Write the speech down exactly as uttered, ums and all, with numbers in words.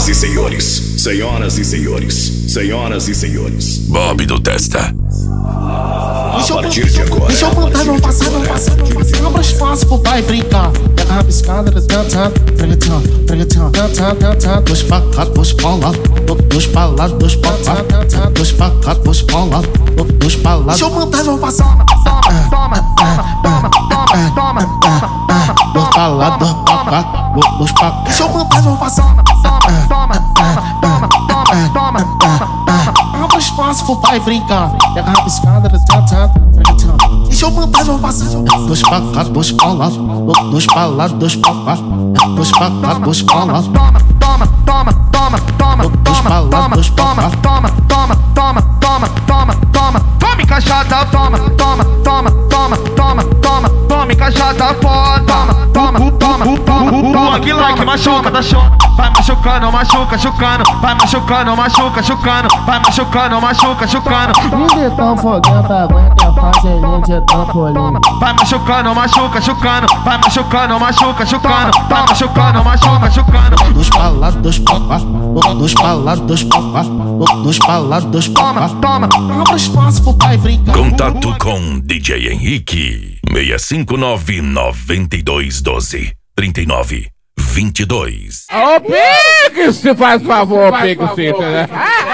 Senhoras e senhores, senhoras e senhores, senhoras e senhores, Bob do Testa. A partir de agora. Deixa eu mandar, não passar, não passar, não passar. Abra espaço pro pai brincar. Pega a rabiscada, cantando, pregatão, pregatão, cantando, cantando. Dois pra cá, dois pra lá, dois pra lá, dois pra cá, dois pra cá, dois pra lá, dois pra lá. Deixa eu mandar, não passar. Toma, toma, toma, toma, toma, toma. Dois pra lá, dois pra cá, dois pra cá. Deixa eu mandar, não passar. Toma, toma, toma, toma, toma, toma. Abra espaço pro pai brincar. Pega a rabiscada, cantando, pregatão. Deixa eu mandar, não passar. Dois pra cá, dois pra lá, dois pra lá, dois pra cá, dois pra cá, dois pra lá. Toma, toma, toma, toma, toma, dois pra lá, dois pra cá. Toma, toma, toma, toma, toma, toma. Tome cachada, toma, toma, toma, toma, toma, toma. Tome cachada, foda. Toma, toma, toma, toma. Que like machuca, tá show. Vai machucando, machuca, chucando. Vai machucando, machuca, chucando. Vai machucando, machuca, chucando. E de tão foguenta, aguenta fazer de trampolim. Vai machucando, machuca, chucando. Vai machucando, machuca, chucando. Vai machucando, machuca, chucando. Dois pra lá, dois pra cá, dois pra lá, dois pra cá, dois pra lá, dois pra cá. Toma, toma. Abra espaço pro pai brincar. Contato com D J Henrique. seis cinco nove, nove dois um dois, três nove dois dois. Ô, Pix, se faz favor, Pix, né?